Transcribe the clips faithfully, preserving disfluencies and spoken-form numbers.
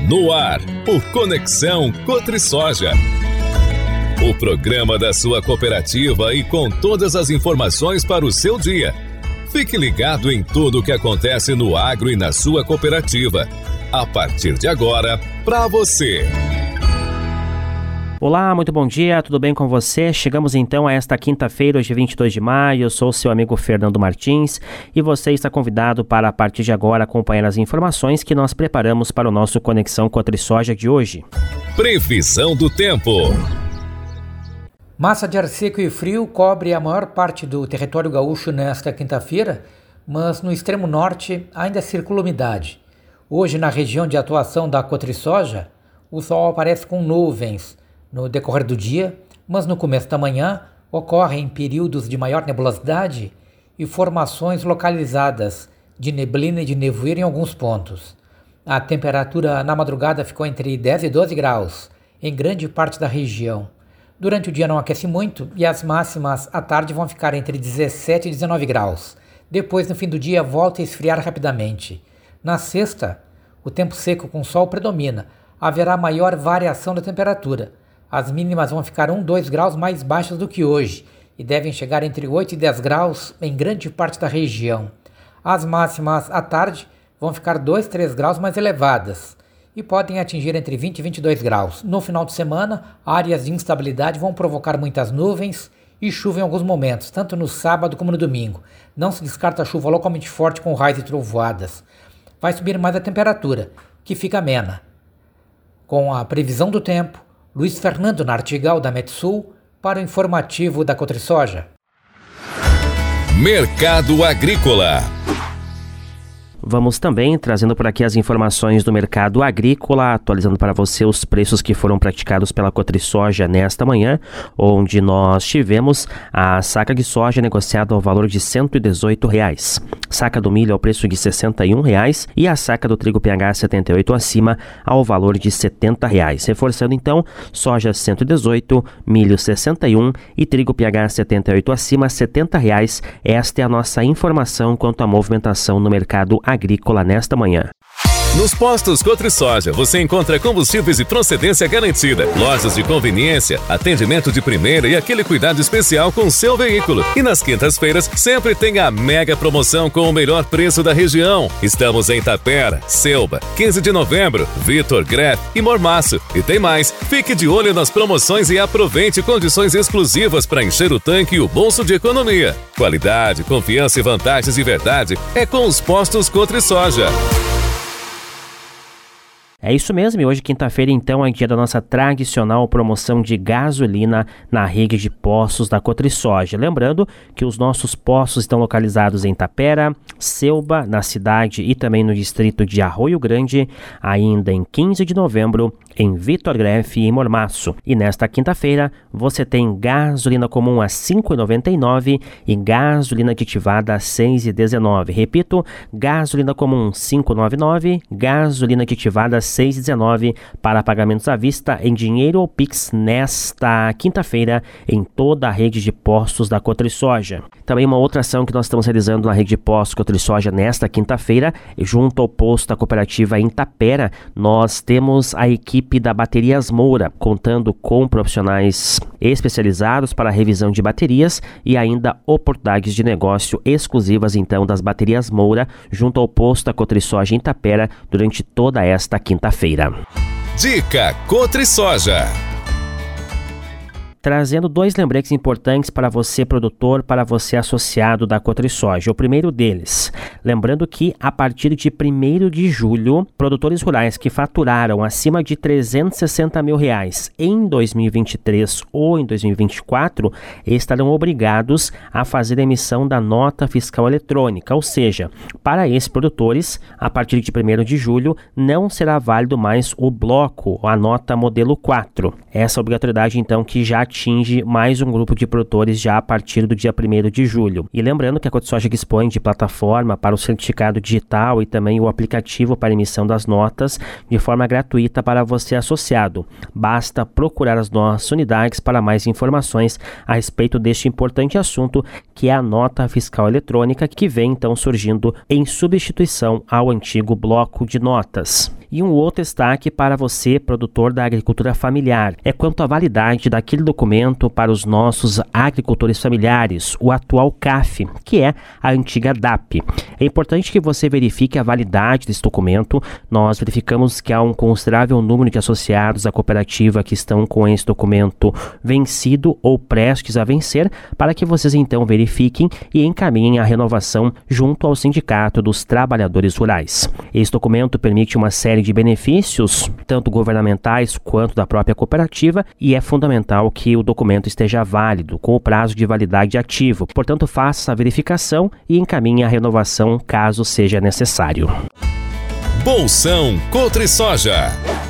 No ar, o Conexão Cotrisoja. O programa da sua cooperativa e com todas as informações para o seu dia. Fique ligado em tudo o que acontece no agro e na sua cooperativa. A partir de agora, para você. Olá, muito bom dia, tudo bem com você? Chegamos então a esta quinta-feira, hoje vinte e dois de maio, eu sou o seu amigo Fernando Martins e você está convidado para, a partir de agora, acompanhar as informações que nós preparamos para o nosso Conexão Cotrisoja de hoje. Previsão do tempo. Massa de ar seco e frio cobre a maior parte do território gaúcho nesta quinta-feira, mas no extremo norte ainda circula umidade. Hoje, na região de atuação da Cotrisoja, o sol aparece com nuvens no decorrer do dia, mas no começo da manhã ocorrem períodos de maior nebulosidade e formações localizadas de neblina e de nevoeiro em alguns pontos. A temperatura na madrugada ficou entre dez e doze graus em grande parte da região. Durante o dia não aquece muito e as máximas à tarde vão ficar entre dezessete e dezenove graus. Depois, no fim do dia, volta a esfriar rapidamente. Na sexta, o tempo seco com sol predomina. Haverá maior variação da temperatura. As mínimas vão ficar um, dois graus mais baixas do que hoje e devem chegar entre oito e dez graus em grande parte da região. As máximas à tarde vão ficar dois, três graus mais elevadas e podem atingir entre vinte e vinte e dois graus. No final de semana, áreas de instabilidade vão provocar muitas nuvens e chuva em alguns momentos, tanto no sábado como no domingo. Não se descarta chuva localmente forte com raios e trovoadas. Vai subir mais a temperatura, que fica amena. Com a previsão do tempo, Luiz Fernando Nartigal, da Metsul, para o informativo da Cotrisoja. Mercado Agrícola. Vamos também trazendo por aqui as informações do mercado agrícola, atualizando para você os preços que foram praticados pela Cotrisoja nesta manhã, onde nós tivemos a saca de soja negociada ao valor de cento e dezoito reais, saca do milho ao preço de sessenta e um reais e a saca do trigo P H setenta e oito acima ao valor de setenta reais. Reforçando então, soja cento e dezoito, milho sessenta e um e trigo P H setenta e oito acima setenta reais. Esta é a nossa informação quanto à movimentação no mercado agrícola. agrícola nesta manhã. Nos postos Cotrisoja você encontra combustíveis de procedência garantida, lojas de conveniência, atendimento de primeira e aquele cuidado especial com o seu veículo. E nas quintas-feiras sempre tem a mega promoção com o melhor preço da região. Estamos em Tapera, Selba, quinze de novembro, Vitor Greff e Mormaço. E tem mais, fique de olho nas promoções e aproveite condições exclusivas para encher o tanque e o bolso de economia. Qualidade, confiança e vantagens de verdade é com os postos Cotrisoja. É isso mesmo, e hoje quinta-feira então é dia da nossa tradicional promoção de gasolina na rede de postos da Cotrisoja. Lembrando que os nossos postos estão localizados em Tapera, Selba, na cidade e também no distrito de Arroio Grande, ainda em quinze de novembro, em Vitor Greff e em Mormaço. E nesta quinta-feira você tem gasolina comum a cinco reais e noventa e nove centavos e gasolina aditivada a seis reais e dezenove centavos. Repito, gasolina comum cinco reais e noventa e nove centavos, gasolina aditivada seis reais e dezenove centavos para pagamentos à vista em dinheiro ou Pix nesta quinta-feira em toda a rede de postos da Cotrisoja. Também uma outra ação que nós estamos realizando na rede de postos Cotrisoja nesta quinta-feira, junto ao posto da cooperativa em Tapera, nós temos a equipe da Baterias Moura, contando com profissionais especializados para a revisão de baterias e ainda oportunidades de negócio exclusivas então das Baterias Moura, junto ao posto da Cotrisoja em Tapera durante toda esta quinta-feira. Dica Cotrisoja. Trazendo dois lembretes importantes para você, produtor, para você, associado da Cotrisoja. O primeiro deles, lembrando que a partir de primeiro de julho, produtores rurais que faturaram acima de trezentos e sessenta mil reais em dois mil e vinte e três ou em dois mil e vinte e quatro estarão obrigados a fazer a emissão da nota fiscal eletrônica, ou seja, para esses produtores, a partir de primeiro de julho, não será válido mais o bloco, a nota modelo quatro. Essa obrigatoriedade, então, que já atinge mais um grupo de produtores já a partir do dia primeiro de julho. E lembrando que a Cotrisoja dispõe de plataforma para o certificado digital e também o aplicativo para emissão das notas de forma gratuita para você associado. Basta procurar as nossas unidades para mais informações a respeito deste importante assunto, que é a nota fiscal eletrônica, que vem então surgindo em substituição ao antigo bloco de notas. E um outro destaque para você, produtor da agricultura familiar, é quanto à validade daquele documento para os nossos agricultores familiares, o atual C A F, que é a antiga D A P. É importante que você verifique a validade desse documento. Nós verificamos que há um considerável número de associados à cooperativa que estão com esse documento vencido ou prestes a vencer, para que vocês então verifiquem e encaminhem a renovação junto ao Sindicato dos Trabalhadores Rurais. Esse documento permite uma série de benefícios, tanto governamentais quanto da própria cooperativa, e é fundamental que o documento esteja válido, com o prazo de validade ativo. Portanto, faça a verificação e encaminhe a renovação caso seja necessário. Bolsão Cotrisoja.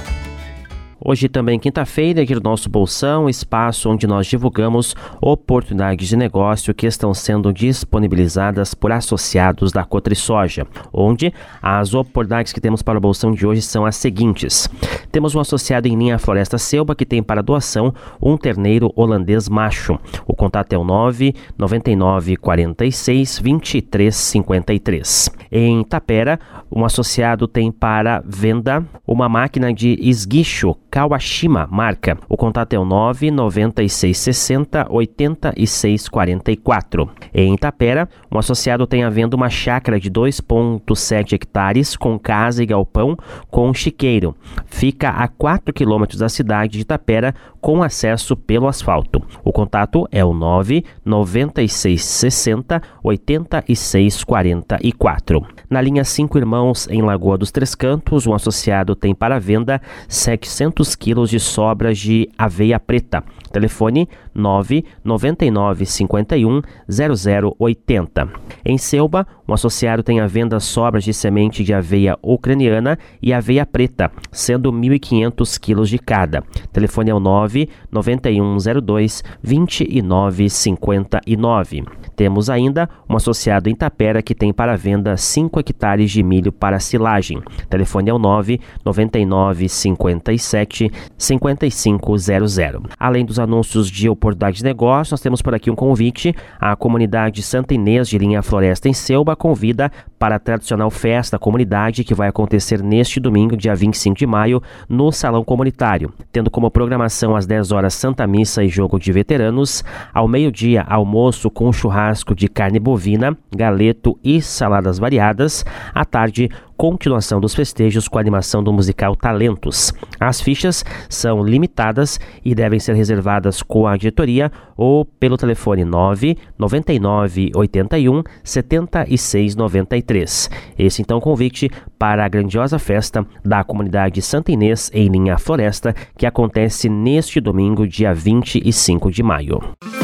Hoje também quinta-feira, aqui no nosso Bolsão, espaço onde nós divulgamos oportunidades de negócio que estão sendo disponibilizadas por associados da Cotrisoja, onde as oportunidades que temos para o Bolsão de hoje são as seguintes. Temos um associado em linha Floresta Selva que tem para doação um terneiro holandês macho. O contato é o nove nove nove quatro seis, dois três cinco três. Em Tapera, um associado tem para venda uma máquina de esguicho Kawashima marca. O contato é o nove nove seis seis zero, oito seis quatro quatro. Em Itapera, um associado tem à venda uma chácara de dois vírgula sete hectares com casa e galpão com chiqueiro. Fica a quatro quilômetros da cidade de Itapera com acesso pelo asfalto. O contato é o nove nove seis seis zero, oito seis quatro quatro. Na linha Cinco Irmãos, em Lagoa dos Três Cantos, um associado tem para venda setecentos quilos de sobras de aveia preta. Telefone nove nove nove cinco um zero zero oito zero. Em Selba, um associado tem à venda sobras de semente de aveia ucraniana e aveia preta, sendo mil e quinhentos quilos de cada. Telefone é o nove nove um zero dois, dois nove cinco nove. Temos ainda um associado em Tapera que tem para venda cinco hectares de milho para silagem. Telefone é o nove nove nove cinco sete, cinco cinco zero zero. Além dos anúncios de oportunidade de negócio, nós temos por aqui um convite. A comunidade Santa Inês de Linha Floresta em Selba convida para a tradicional festa da comunidade que vai acontecer neste domingo, dia vinte e cinco de maio, no Salão Comunitário, tendo como programação às dez horas Santa Missa e Jogo de Veteranos, ao meio-dia almoço com churrasco de carne bovina, galeto e saladas variadas, à tarde continuação dos festejos com a animação do musical Talentos. As fichas são limitadas e devem ser reservadas com a diretoria ou pelo telefone nove nove nove oito um sete seis nove três. Esse então convite para a grandiosa festa da comunidade Santa Inês em Linha Floresta, que acontece neste domingo, dia vinte e cinco de maio.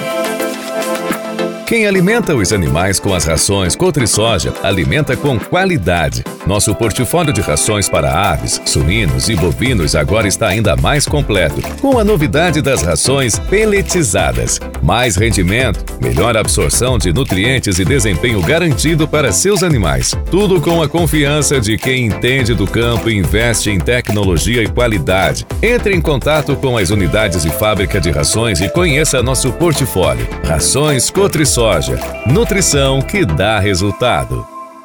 Quem alimenta os animais com as rações Cotrisoja, alimenta com qualidade. Nosso portfólio de rações para aves, suínos e bovinos agora está ainda mais completo, com a novidade das rações peletizadas. Mais rendimento, melhor absorção de nutrientes e desempenho garantido para seus animais. Tudo com a confiança de quem entende do campo e investe em tecnologia e qualidade. Entre em contato com as unidades de fábrica de rações e conheça nosso portfólio. Rações Cotrisoja. Nutrição que dá resultado.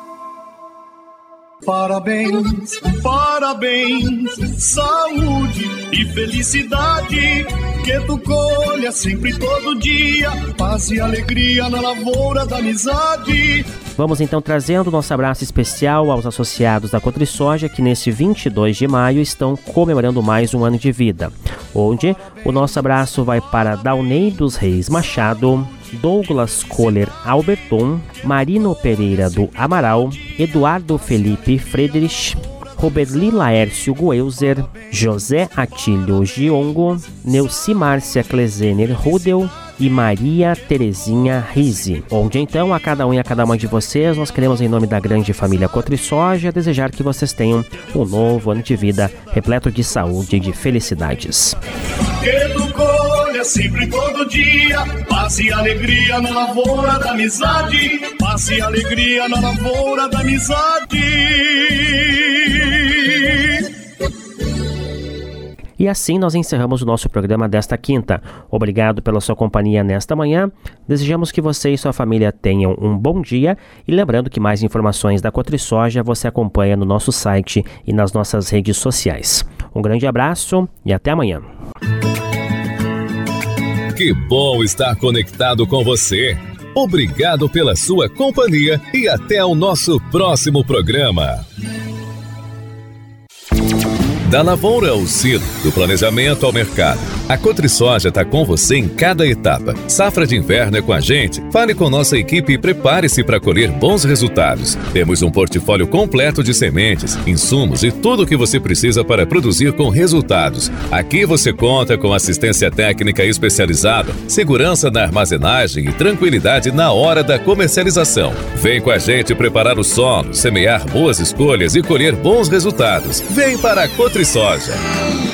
Parabéns, parabéns, saúde e felicidade, que tu colha sempre todo dia, paz e alegria na lavoura da amizade. Vamos então trazendo nosso abraço especial aos associados da Cotrisoja que nesse vinte e dois de maio estão comemorando mais um ano de vida, onde o nosso abraço vai para Daunei dos Reis Machado, Douglas Kohler Alberton, Marino Pereira do Amaral, Eduardo Felipe Friedrich, Roberli Laércio Goelzer, José Atílio Giongo, Neuci Márcia Klezener Rudel e Maria Terezinha Rizzi. Onde então, a cada um e a cada uma de vocês, nós queremos, em nome da grande família Cotrisoja, desejar que vocês tenham um novo ano de vida repleto de saúde e de felicidades. Sempre todo dia, paz e alegria na lavoura da amizade, paz e alegria na lavoura da amizade. E assim nós encerramos o nosso programa desta quinta. Obrigado pela sua companhia nesta manhã. Desejamos que você e sua família tenham um bom dia. E lembrando que mais informações da Cotrisoja você acompanha no nosso site e nas nossas redes sociais. Um grande abraço e até amanhã. Que bom estar conectado com você. Obrigado pela sua companhia e até o nosso próximo programa. Da lavoura ao silo, do planejamento ao mercado, a Cotrisoja está com você em cada etapa. Safra de inverno é com a gente? Fale com nossa equipe e prepare-se para colher bons resultados. Temos um portfólio completo de sementes, insumos e tudo o que você precisa para produzir com resultados. Aqui você conta com assistência técnica especializada, segurança na armazenagem e tranquilidade na hora da comercialização. Vem com a gente preparar o solo, semear boas escolhas e colher bons resultados. Vem para a Cotrisoja.